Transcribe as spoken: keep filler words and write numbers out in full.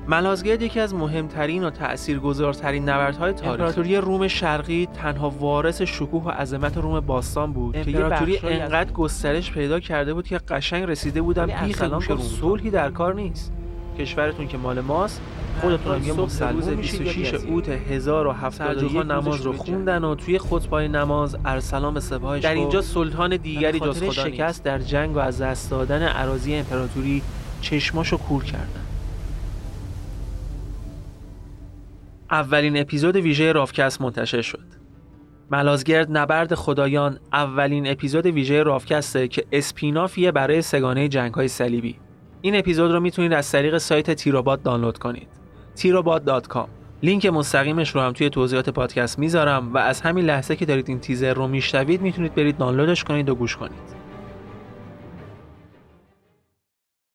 ملازگرد یکی از مهمترین و تأثیرگذارترین نبردهای تاریخ امپراتوری روم شرقی تنها وارث شکوه و عظمت روم باستان بود که امپراتوری انقدر گسترش پیدا کرده بود که قشنگ رسیده بودن بیخ گوش روم. صلحی در کار نیست. کشورتون که مال ماست، خودتون هم یه مسلمان بیست و شش اوت هزار و هفتاد و یک نماز رو خوندن و توی خطبه نماز ارسلان به سپاهش در اینجا سلطان دیگری جز خدا شکست در جنگ و از دست دادن اراضی امپراتوری چشماشو کور کردن. اولین اپیزود ویژه رافکست منتشر شد. ملازگرد نبرد خدایان اولین اپیزود ویژه رافکسته که اسپینافیه برای سگانه جنگ‌های صلیبی. این اپیزود رو میتونید از طریق سایت تیروباد دانلود کنید. تیروباد دات کام. لینک مستقیمش رو هم توی توضیحات پادکست میذارم و از همین لحظه که دارید این تیزر رو میشنوید میتونید برید دانلودش کنید و گوش کنید.